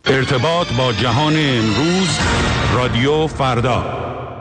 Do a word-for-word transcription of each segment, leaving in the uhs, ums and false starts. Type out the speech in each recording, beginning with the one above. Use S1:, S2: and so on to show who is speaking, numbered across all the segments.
S1: ارتباط با جهان امروز، رادیو فردا.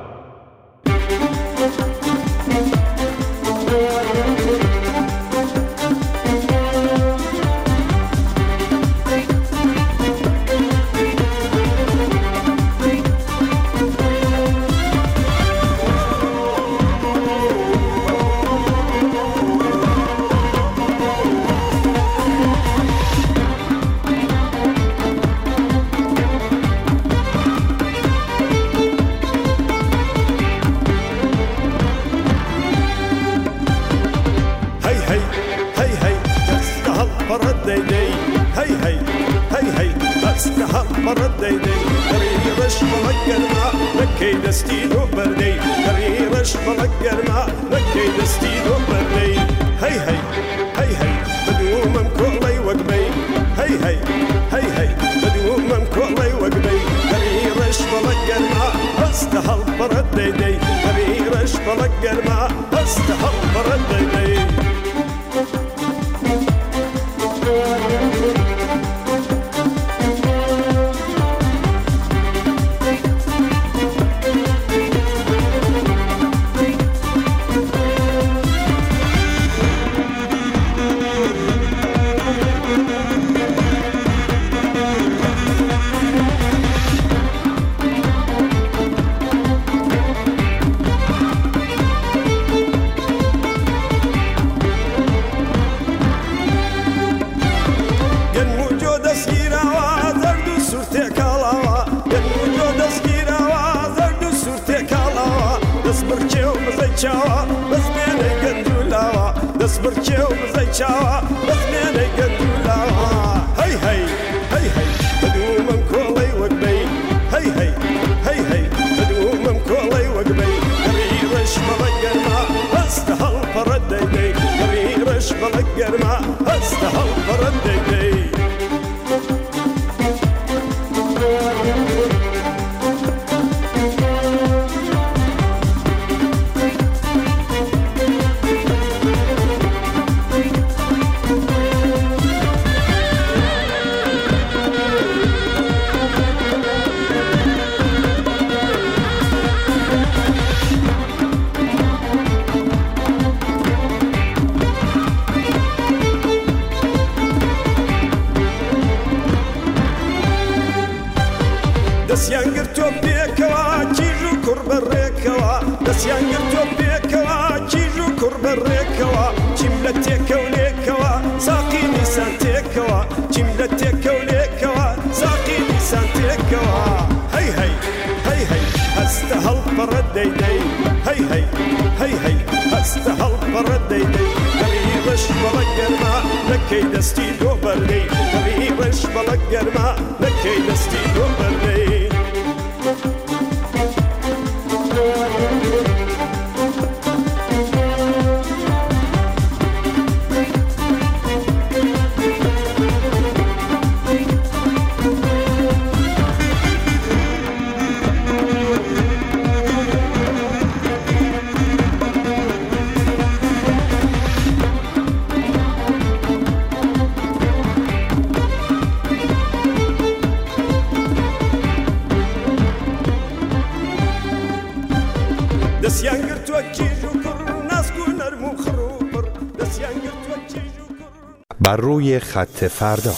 S2: بر روی خط فردا.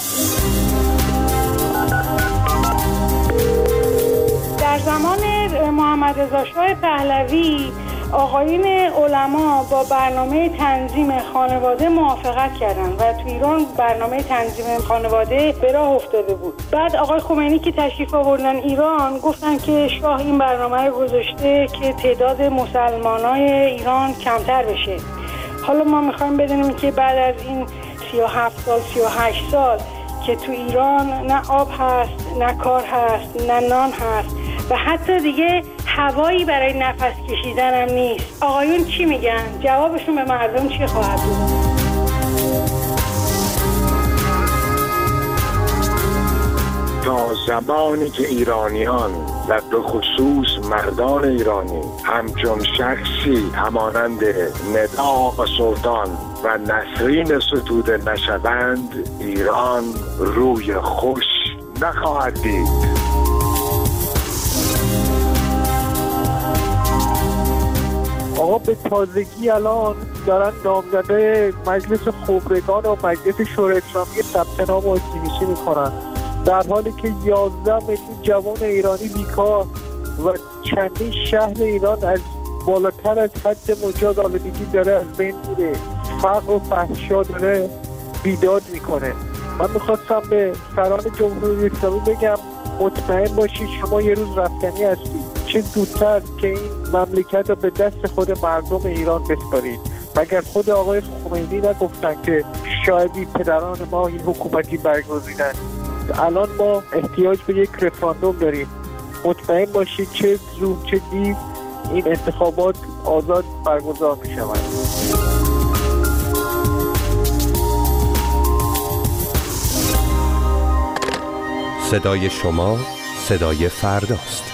S3: در زمان محمد رضا شاه پهلوی آقایون علما با برنامه تنظیم خانواده موافقت کردند و تو ایران برنامه تنظیم خانواده به راه افتاده بود. بعد آقای خمینی که تشریف آوردن ایران گفتن که شاه این برنامه رو گذاشته که تعداد مسلمانای ایران کمتر بشه. حالا ما میخوایم بدونیم که بعد از این سی و هفت سال سی و هشت سال که تو ایران نه آب هست، نه کار هست، نه نان هست و حتی دیگه هوایی برای نفس کشیدن هم نیست. آقایون چی میگن؟ جوابشون به مردم چی خواهد بود؟
S4: تا زمانی که ایرانیان و به خصوص مردان ایرانی همچون شخصی همانند ندا و سلطان و نسرین ستوده نشوند، ایران روی خوش نخواهد دید.
S5: آقا به تازگی الان دارن نامزده مجلس خبرگان و مجلس شورای اسلامی ثبت نام و اکتیویسی میکنن، در حالی که یازده میلیون جوان ایرانی بیکار و چندین شهر ایران از بالاتر از حد مجاز آلودگی داره از بین میره، فقر و فحشا داره بیداد میکنه. من میخواستم به سران جمهوری اسلامی بگم مطمئن باشید شما یه روز رفتنی هستید، چه زودتر که این مملکت رو به دست خود مردم ایران بسپارید. مگر خود آقای خمینی نگفتن که شاید پدران ما این حکومتی برگزیدن؟ الان ما احتیاج به یک رفراندوم داریم. مطمئن باشید چه زود چه دیر این انتخابات آزاد برگزار می شود.
S2: صدای شما صدای فرداست.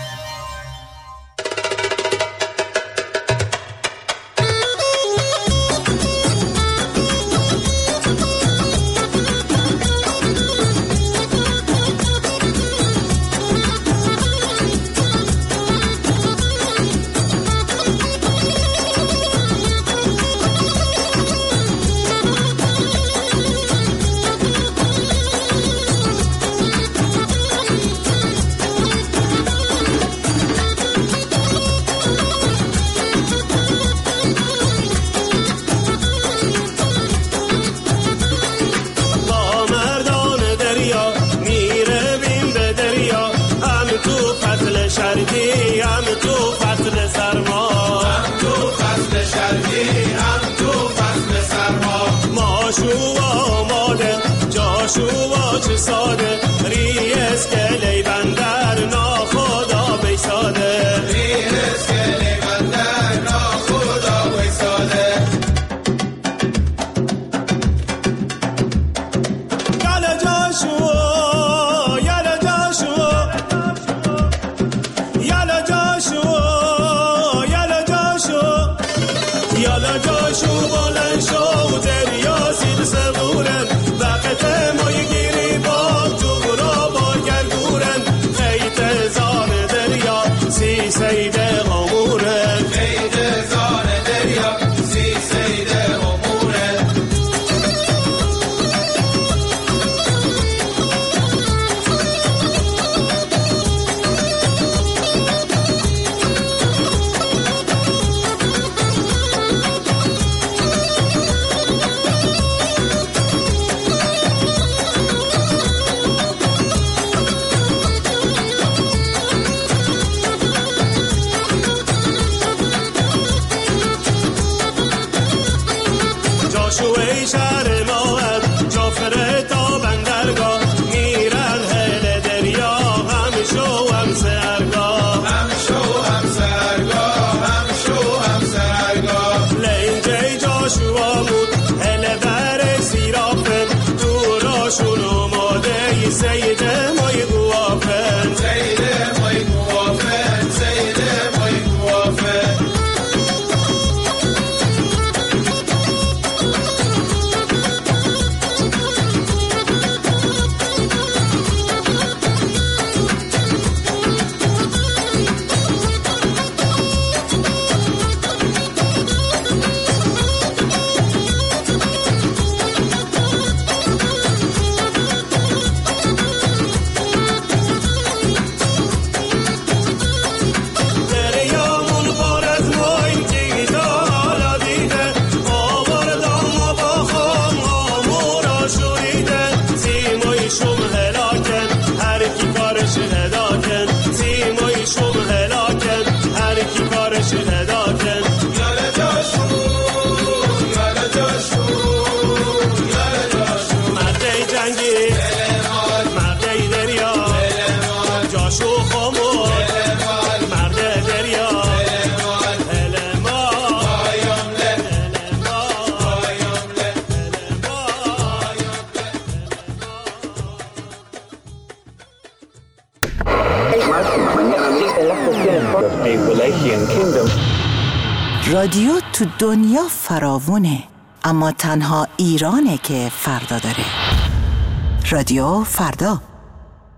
S6: رادیو تو دنیا فراوونه، اما تنها ایرانه که فردا داره. رادیو فردا.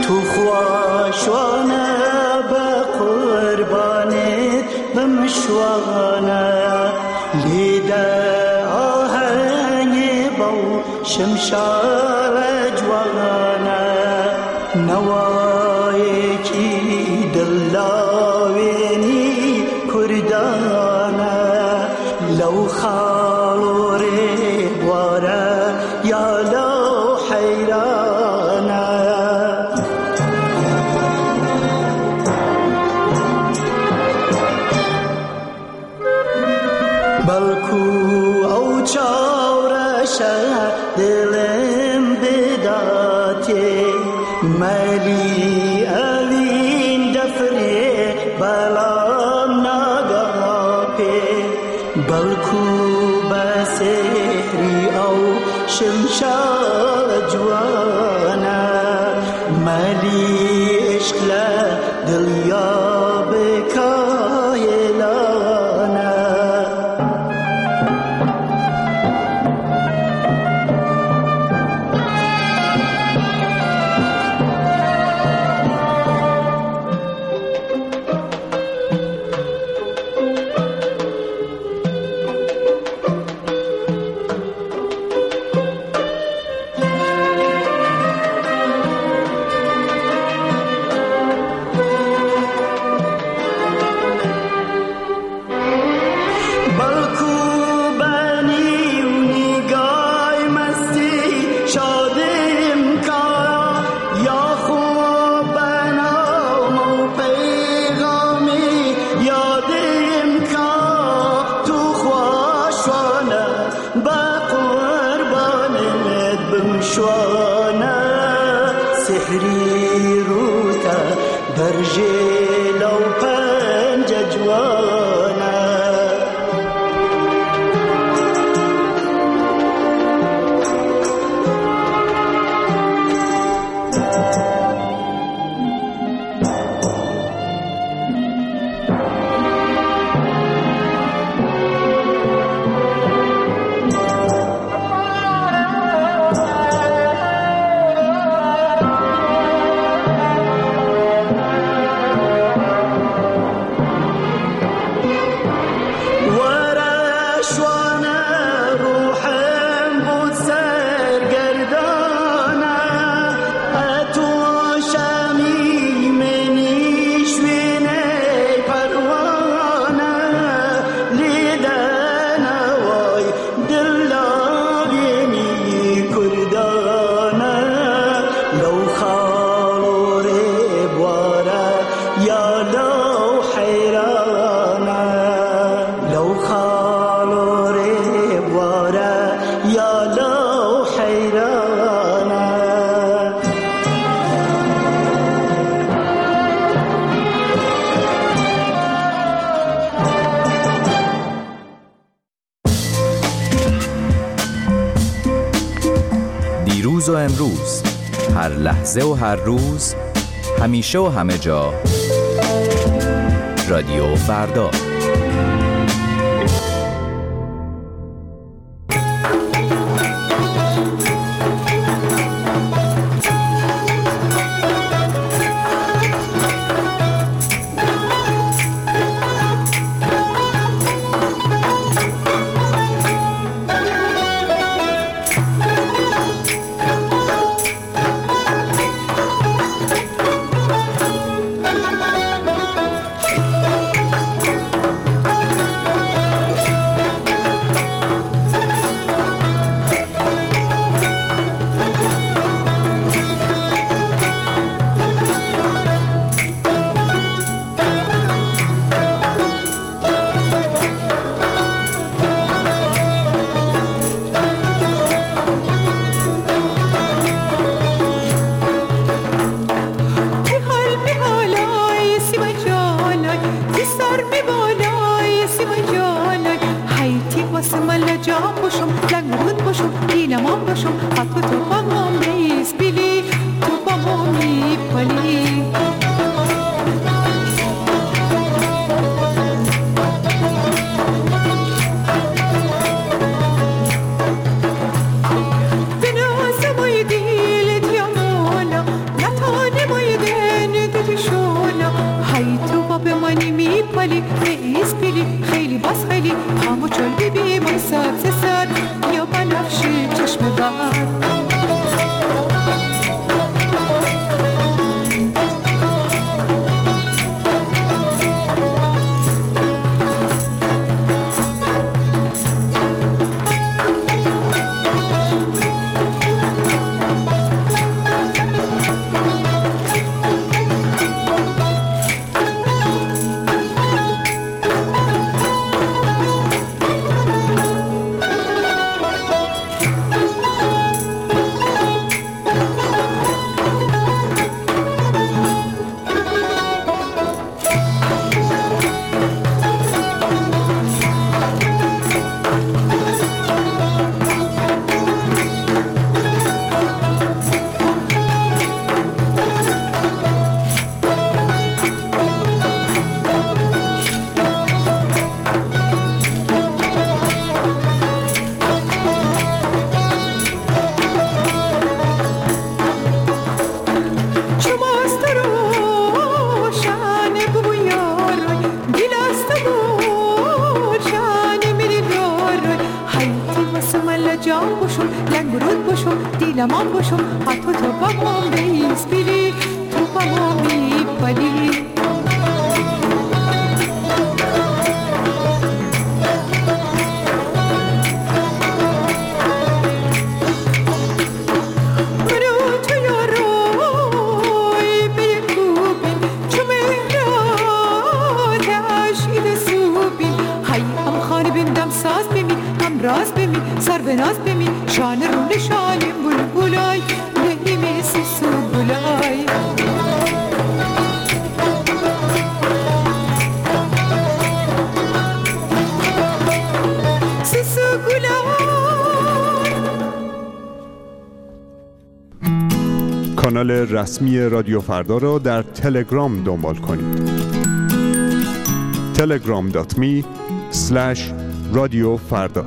S7: تو خواشوانه به قربانت بمشوانه لیده آهنگ با شمشار جوانه نوای کی دلاوینی کردانه لو خاوری بواره یا لو حیرانه بلکو او چاورشه دلم بداتی ملی الین دفری بلام نگاپی بلکو بسهری او شمشاد جوانا ملی عشق دلیا بکایلانا سحری روتا درجه لو پنج جوانا
S8: دیروز و امروز، هر لحظه و هر روز، همیشه و همه جا، رادیو فردا.
S9: دیلمان باشم حتی تو با من بیس بیلی تو با من بی بلی راست بمی سر به ناز بمی شان رو نشانیم بلبلای نهیم سوسو بلای سوسو بلای.
S10: کانال رسمی رادیو فردا را در تلگرام دنبال کنید. تلگرام دات می اسلش رادیو فردا.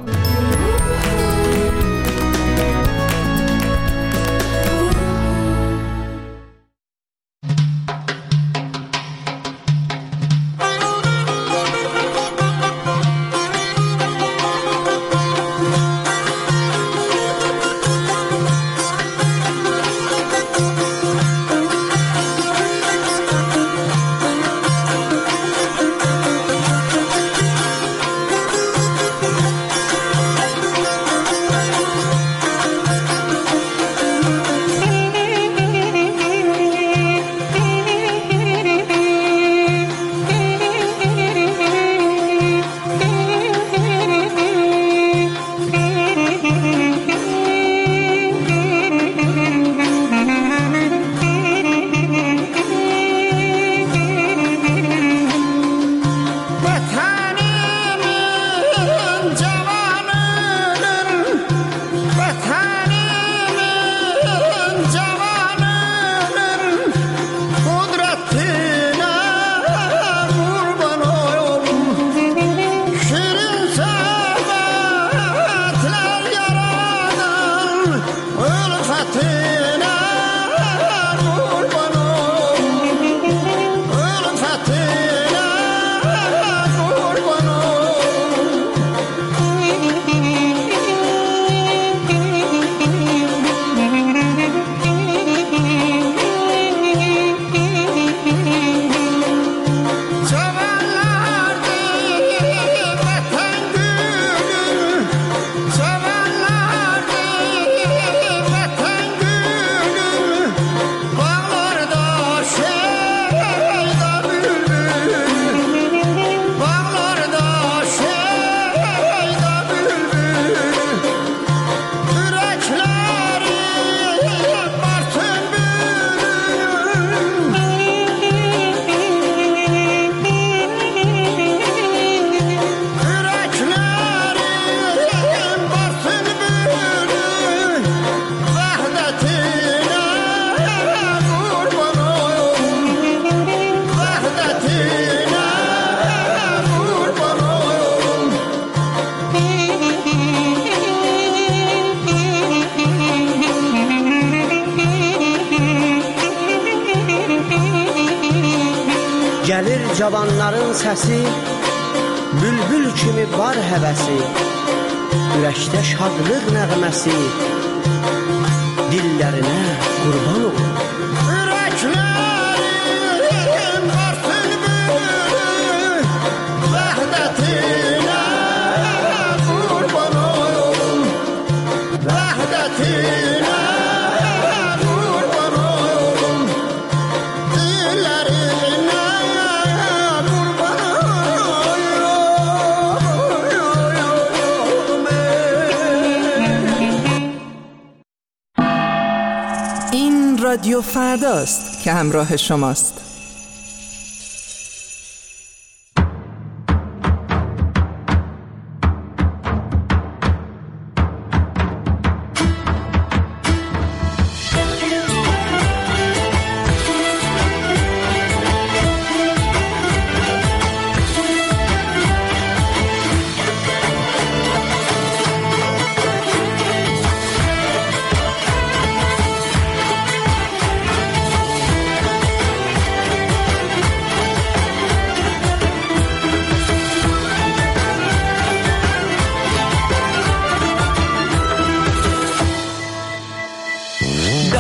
S11: Gəlir cavanların səsi, bülbül kimi var həvəsi, ürəkdə şadlıq nəğməsi, dillərinə qurban olur. Ürəklərim varsın bülbül, vəhdətinə qurban olur, vəhdətinə.
S6: رادیو فرداست که همراه شماست.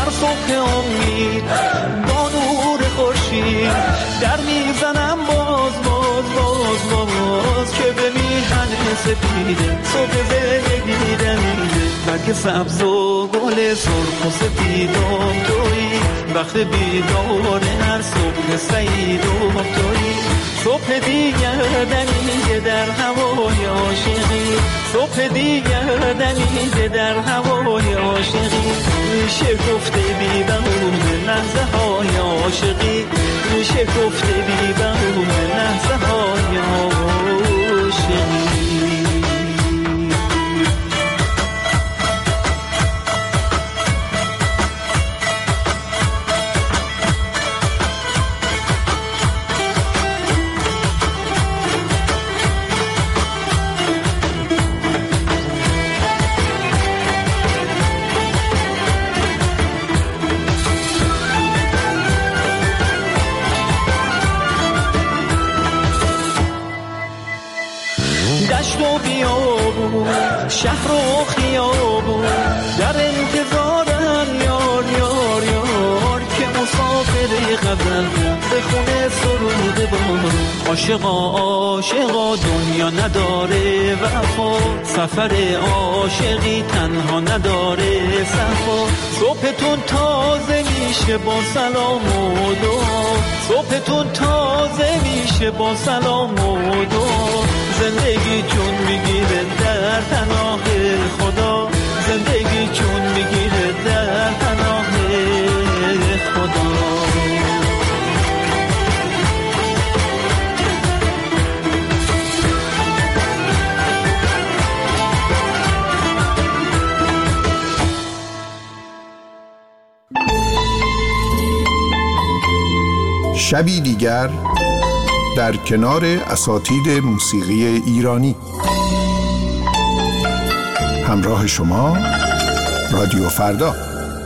S12: در صبح امید با نور خورشید در میزنم باز باز باز باز که به میهن سپیده صبح زندگی دمیده برگ سبز و گل سرخ و سپیدم تویی وقت بیدار هر صبح سعید و تویی صبح دیگر دمیده در هوای عاشقی صبح دیگر دمیده در هوای عاشقی میشه گفته بی بهونه لحظه های عاشقی میشه گفته بی بهونه لحظه های عاشقی. دشت و بیابون شهر و خیابون در انتظارن یار یار یار که مسافر غزل به خونه سرود بارون عاشقا عاشقا دنیا نداره وفا سفر عاشقی تنها نداره صفا صبحتون تازه میشه با سلام و دعا صبحتون تازه میشه با سلام و دعا زندگی چون میگیره در پناه خدا زندگی چون میگیره در پناه خدا.
S13: شبی دیگر در کنار اساتید موسیقی ایرانی همراه شما رادیو فردا.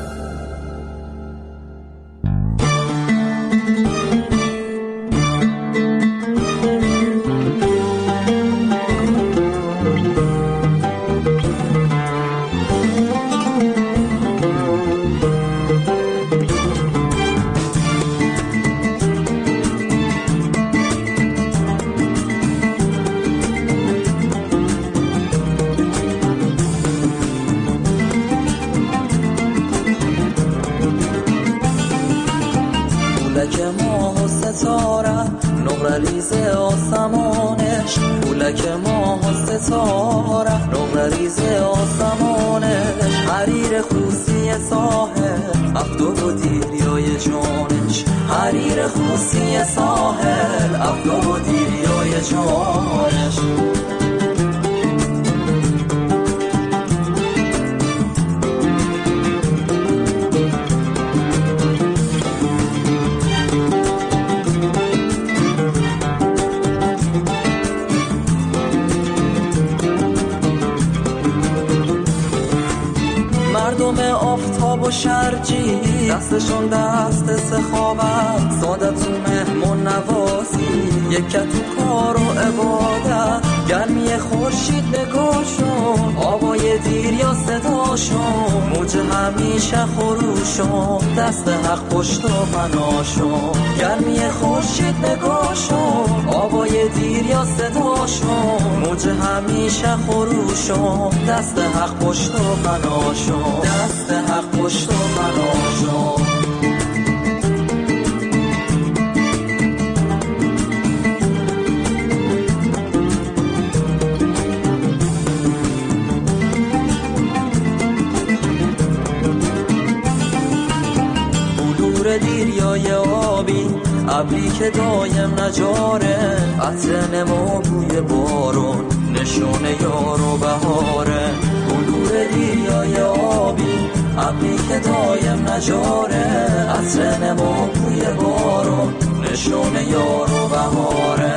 S14: شرجی دستشون دست سخاوت ساده تو مهمون نوازی یکت تو کار و عبادت گرمی خورشید نگاشون آوای دیر یا صداشون موج همیشه خروشون دست حق پشت و پناشون گرمی خورشید نگاشون آوای دیر یا صداشون موج همیشه خروشون دست حق پشت و پناشون دست حق پشت و پناشون. دیریای آبی ابری که دایم نجاره عطر نما بوی بارون نشون یار و بهاره بلور دیریای آبی ابری که دایم نجاره عطر نما بوی بارون نشون یار و بهاره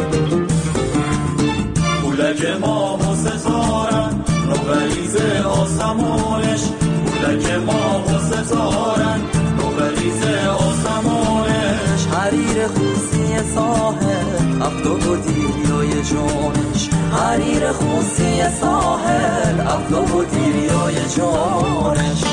S14: که ما و ستاره نوبریز آسمان
S12: آسمانش بودک ما و ستارن رو بریز آسمانش
S14: حریر خوصی ساحل افتاد و دیریای جانش حریر خوصی ساحل افتاد و دیریای جانش